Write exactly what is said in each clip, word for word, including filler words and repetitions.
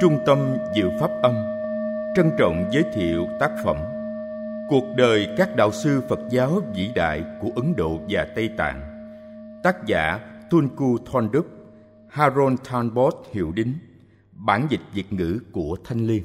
Trung tâm Diệu Pháp Âm trân trọng giới thiệu tác phẩm Cuộc đời các đạo sư Phật giáo vĩ đại của Ấn Độ và Tây Tạng. Tác giả Tunku Thondup, Harold Talbot hiệu đính. Bản dịch Việt ngữ của Thanh Liên.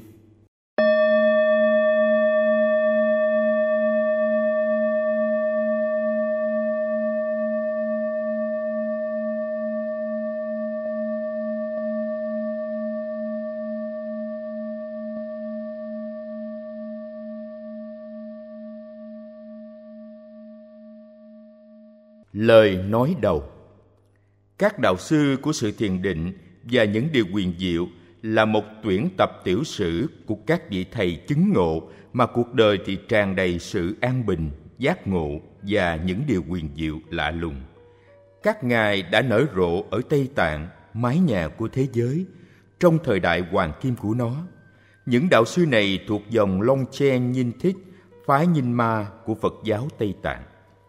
Lời nói đầu. Các đạo sư của sự thiền định và những điều huyền diệu là một tuyển tập tiểu sử của các vị thầy chứng ngộ mà cuộc đời thì tràn đầy sự an bình, giác ngộ và những điều huyền diệu lạ lùng. Các ngài đã nở rộ ở Tây Tạng, mái nhà của thế giới, trong thời đại hoàng kim của nó. Những đạo sư này thuộc dòng Longchen Nyingthig, phái Nhìn Ma của Phật giáo Tây Tạng.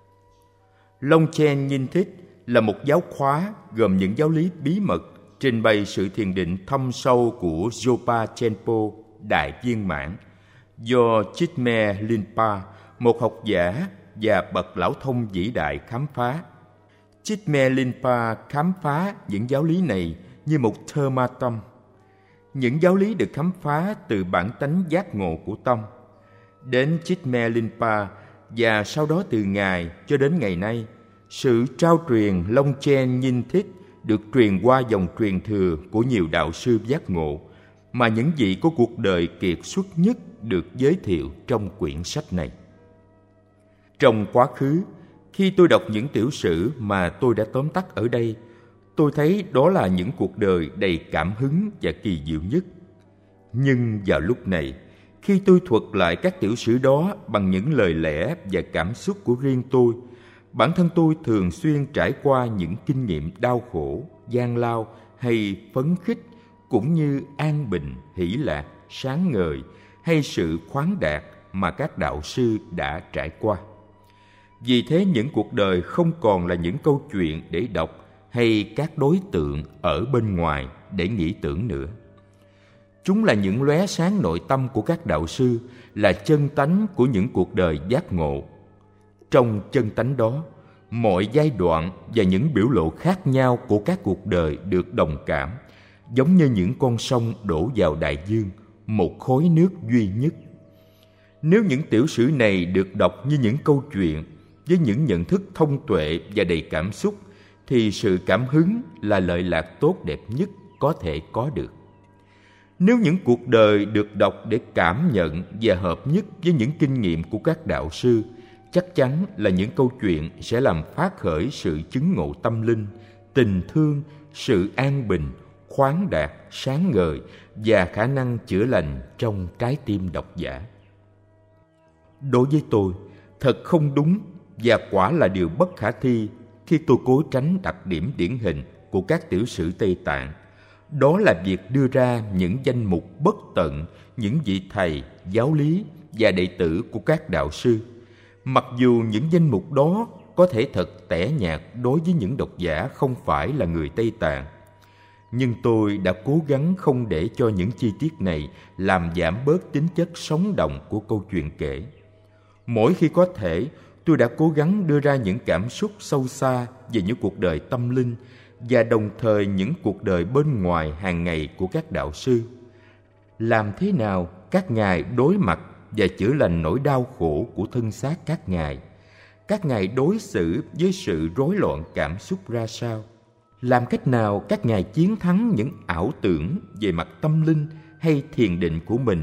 Longchen Nyingthig là một giáo khóa gồm những giáo lý bí mật trình bày sự thiền định thâm sâu của Zopa Chenpo Đại Viên Mãn do Chitme Linpa, một học giả và bậc lão thông vĩ đại khám phá. Chitme Linpa khám phá những giáo lý này như một thơ ma tâm. Những giáo lý được khám phá từ bản tánh giác ngộ của tâm. Đến Chitme Linpa và sau đó từ Ngài cho đến ngày nay, sự trao truyền Longchen Nyingthig được truyền qua dòng truyền thừa của nhiều đạo sư giác ngộ, mà những vị có cuộc đời kiệt xuất nhất được giới thiệu trong quyển sách này. Trong quá khứ, khi tôi đọc những tiểu sử mà tôi đã tóm tắt ở đây, tôi thấy đó là những cuộc đời đầy cảm hứng và kỳ diệu nhất. Nhưng vào lúc này, khi tôi thuật lại các tiểu sử đó bằng những lời lẽ và cảm xúc của riêng tôi, bản thân tôi thường xuyên trải qua những kinh nghiệm đau khổ, gian lao hay phấn khích, cũng như an bình, hỷ lạc, sáng ngời hay sự khoáng đạt mà các đạo sư đã trải qua. Vì thế những cuộc đời không còn là những câu chuyện để đọc hay các đối tượng ở bên ngoài để nghĩ tưởng nữa. Chúng là những lóe sáng nội tâm của các đạo sư, là chân tánh của những cuộc đời giác ngộ. Trong chân tánh đó, mọi giai đoạn và những biểu lộ khác nhau của các cuộc đời được đồng cảm, giống như những con sông đổ vào đại dương, một khối nước duy nhất. Nếu những tiểu sử này được đọc như những câu chuyện, với những nhận thức thông tuệ và đầy cảm xúc, thì sự cảm hứng là lợi lạc tốt đẹp nhất có thể có được. Nếu những cuộc đời được đọc để cảm nhận và hợp nhất với những kinh nghiệm của các đạo sư, chắc chắn là những câu chuyện sẽ làm phát khởi sự chứng ngộ tâm linh, tình thương, sự an bình, khoáng đạt, sáng ngời và khả năng chữa lành trong trái tim độc giả. Đối với tôi, thật không đúng và quả là điều bất khả thi khi tôi cố tránh đặc điểm điển hình của các tiểu sử Tây Tạng. Đó là việc đưa ra những danh mục bất tận những vị thầy, giáo lý và đệ tử của các đạo sư. Mặc dù những danh mục đó có thể thật tẻ nhạt đối với những độc giả không phải là người Tây Tạng, nhưng tôi đã cố gắng không để cho những chi tiết này làm giảm bớt tính chất sống động của câu chuyện kể. Mỗi khi có thể, tôi đã cố gắng đưa ra những cảm xúc sâu xa về những cuộc đời tâm linh và đồng thời những cuộc đời bên ngoài hàng ngày của các đạo sư. Làm thế nào các ngài đối mặt và chữa lành nỗi đau khổ của thân xác các ngài? Các ngài đối xử với sự rối loạn cảm xúc ra sao? Làm cách nào các ngài chiến thắng những ảo tưởng về mặt tâm linh hay thiền định của mình?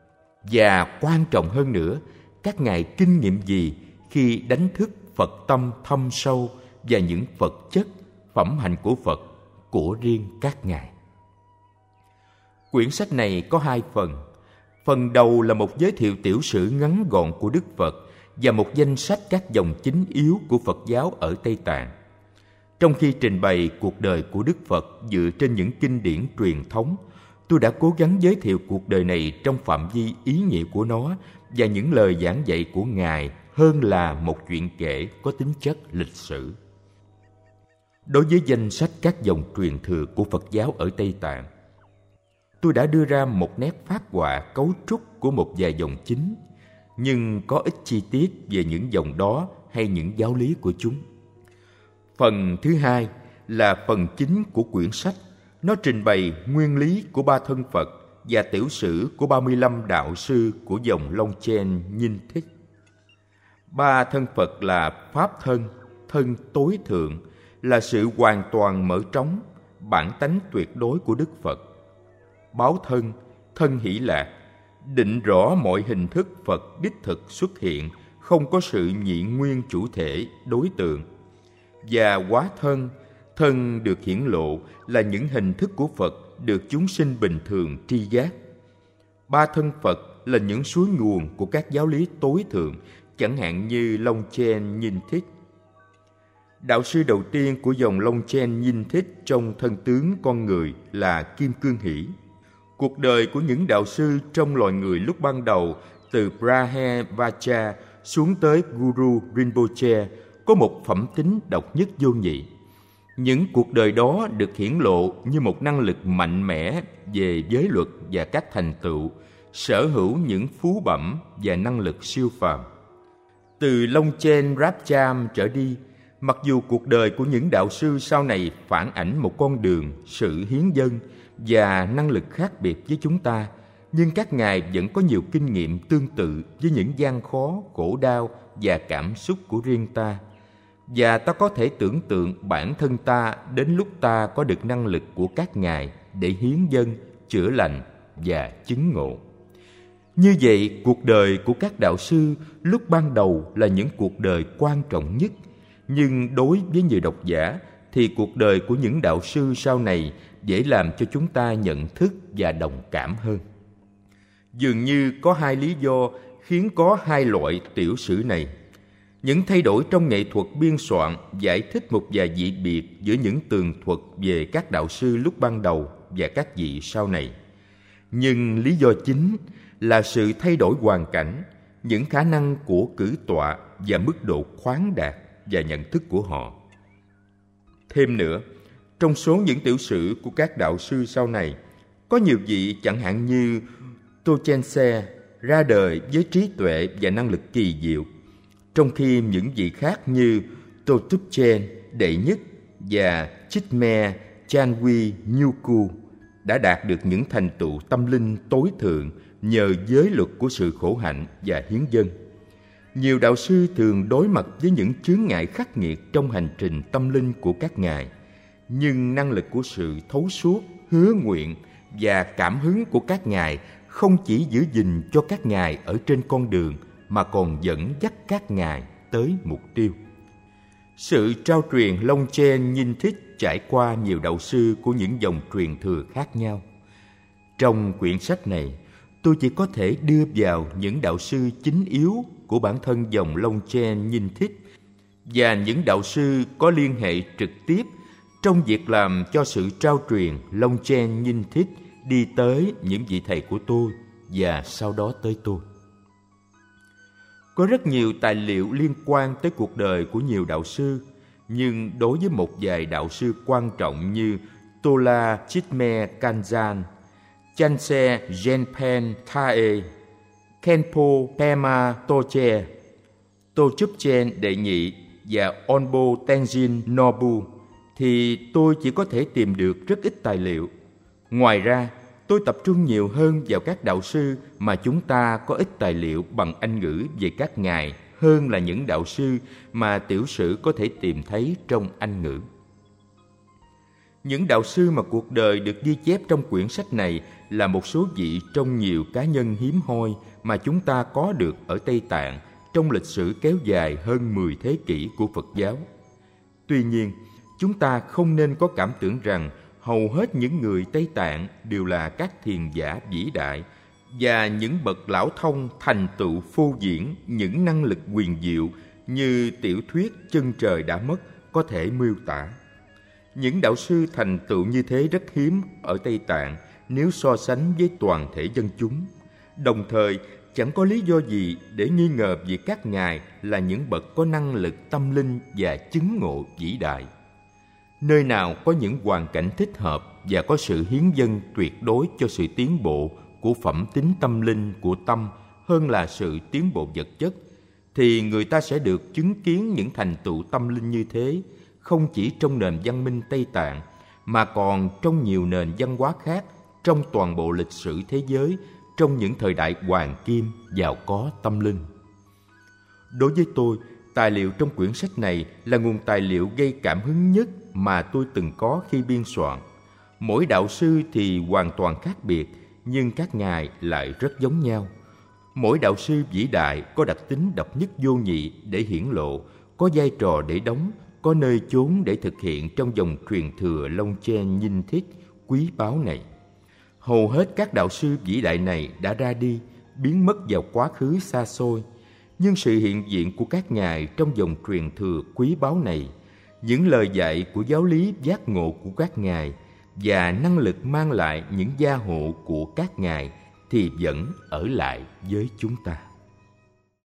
Và quan trọng hơn nữa, các ngài kinh nghiệm gì khi đánh thức Phật tâm thâm sâu và những Phật chất, phẩm hạnh của Phật của riêng các ngài? Quyển sách này có hai phần. Phần đầu là một giới thiệu tiểu sử ngắn gọn của Đức Phật và một danh sách các dòng chính yếu của Phật giáo ở Tây Tạng. Trong khi trình bày cuộc đời của Đức Phật dựa trên những kinh điển truyền thống, tôi đã cố gắng giới thiệu cuộc đời này trong phạm vi ý nghĩa của nó và những lời giảng dạy của Ngài hơn là một chuyện kể có tính chất lịch sử. Đối với danh sách các dòng truyền thừa của Phật giáo ở Tây Tạng, tôi đã đưa ra một nét phác họa cấu trúc của một vài dòng chính, nhưng có ít chi tiết về những dòng đó hay những giáo lý của chúng. Phần thứ hai là phần chính của quyển sách. Nó trình bày nguyên lý của ba thân Phật và tiểu sử của ba mươi lăm đạo sư của dòng Longchen Nhin Thích. Ba thân Phật là Pháp thân, thân tối thượng, là sự hoàn toàn mở trống, bản tánh tuyệt đối của Đức Phật. Báo thân, thân hỷ lạc, định rõ mọi hình thức Phật đích thực xuất hiện, không có sự nhị nguyên chủ thể đối tượng. Và hóa thân, thân được hiển lộ là những hình thức của Phật được chúng sinh bình thường tri giác. Ba thân Phật là những suối nguồn của các giáo lý tối thượng, chẳng hạn như Longchen Nhin Thích. Đạo sư đầu tiên của dòng Longchen Nhin Thích trong thân tướng con người là Kim Cương Hỷ. Cuộc đời của những đạo sư trong loài người lúc ban đầu, từ Brahmavajra xuống tới Guru Rinpoche, có một phẩm tính độc nhất vô nhị. Những cuộc đời đó được hiển lộ như một năng lực mạnh mẽ về giới luật và các thành tựu, sở hữu những phú bẩm và năng lực siêu phàm. Từ Longchen Rabcham trở đi, mặc dù cuộc đời của những đạo sư sau này phản ảnh một con đường, sự hiến dâng và năng lực khác biệt với chúng ta, nhưng các ngài vẫn có nhiều kinh nghiệm tương tự với những gian khó, khổ đau và cảm xúc của riêng ta. Và ta có thể tưởng tượng bản thân ta đến lúc ta có được năng lực của các ngài để hiến dâng, chữa lành và chứng ngộ. Như vậy, cuộc đời của các đạo sư lúc ban đầu là những cuộc đời quan trọng nhất, nhưng đối với nhiều độc giả thì cuộc đời của những đạo sư sau này dễ làm cho chúng ta nhận thức và đồng cảm hơn. Dường như có hai lý do khiến có hai loại tiểu sử này. Những thay đổi trong nghệ thuật biên soạn giải thích một vài dị biệt giữa những tường thuật về các đạo sư lúc ban đầu và các vị sau này. Nhưng lý do chính là sự thay đổi hoàn cảnh, những khả năng của cử tọa và mức độ khoáng đạt và nhận thức của họ. Thêm nữa, trong số những tiểu sử của các đạo sư sau này, có nhiều vị chẳng hạn như Tochense ra đời với trí tuệ và năng lực kỳ diệu, trong khi những vị khác như Totupchen đệ nhất và Chitme Chanwi Nyuku đã đạt được những thành tựu tâm linh tối thượng nhờ giới luật của sự khổ hạnh và hiến dâng. Nhiều đạo sư thường đối mặt với những chướng ngại khắc nghiệt trong hành trình tâm linh của các ngài, nhưng năng lực của sự thấu suốt, hứa nguyện và cảm hứng của các ngài không chỉ giữ gìn cho các ngài ở trên con đường mà còn dẫn dắt các ngài tới mục tiêu. Sự trao truyền Longchen Nhin Thích trải qua nhiều đạo sư của những dòng truyền thừa khác nhau. Trong quyển sách này, tôi chỉ có thể đưa vào những đạo sư chính yếu của bản thân dòng Longchen Nhin Thích và những đạo sư có liên hệ trực tiếp trong việc làm cho sự trao truyền Longchen Nhin Thích đi tới những vị thầy của tôi và sau đó tới tôi. Có rất nhiều tài liệu liên quan tới cuộc đời của nhiều đạo sư, nhưng đối với một vài đạo sư quan trọng như Tola Chitme Kanzan, Chanse Genpen Thae, Khenpo Pema Toche, Tochupchen đệ nhị và Onbo Tenzin Nobu thì tôi chỉ có thể tìm được rất ít tài liệu. Ngoài ra, tôi tập trung nhiều hơn vào các đạo sư mà chúng ta có ít tài liệu bằng Anh ngữ về các ngài hơn là những đạo sư mà tiểu sử có thể tìm thấy trong Anh ngữ. Những đạo sư mà cuộc đời được ghi chép trong quyển sách này là một số vị trong nhiều cá nhân hiếm hoi mà chúng ta có được ở Tây Tạng trong lịch sử kéo dài hơn mười thế kỷ của Phật giáo. Tuy nhiên, chúng ta không nên có cảm tưởng rằng hầu hết những người Tây Tạng đều là các thiền giả vĩ đại và những bậc lão thông thành tựu phô diễn những năng lực huyền diệu như tiểu thuyết Chân Trời Đã Mất có thể miêu tả. Những đạo sư thành tựu như thế rất hiếm ở Tây Tạng nếu so sánh với toàn thể dân chúng. Đồng thời, chẳng có lý do gì để nghi ngờ về các ngài là những bậc có năng lực tâm linh và chứng ngộ vĩ đại. Nơi nào có những hoàn cảnh thích hợp và có sự hiến dâng tuyệt đối cho sự tiến bộ của phẩm tính tâm linh của tâm hơn là sự tiến bộ vật chất, thì người ta sẽ được chứng kiến những thành tựu tâm linh như thế không chỉ trong nền văn minh Tây Tạng mà còn trong nhiều nền văn hóa khác trong toàn bộ lịch sử thế giới trong những thời đại hoàng kim giàu có tâm linh. Đối với tôi, tài liệu trong quyển sách này là nguồn tài liệu gây cảm hứng nhất mà tôi từng có khi biên soạn. Mỗi đạo sư thì hoàn toàn khác biệt, nhưng các ngài lại rất giống nhau. Mỗi đạo sư vĩ đại có đặc tính độc nhất vô nhị để hiển lộ, có vai trò để đóng, có nơi chốn để thực hiện trong dòng truyền thừa Long Chen Nhinh Thích quý báu này. Hầu hết các đạo sư vĩ đại này đã ra đi, biến mất vào quá khứ xa xôi, nhưng sự hiện diện của các ngài trong dòng truyền thừa quý báu này, những lời dạy của giáo lý giác ngộ của các ngài và năng lực mang lại những gia hộ của các ngài thì vẫn ở lại với chúng ta.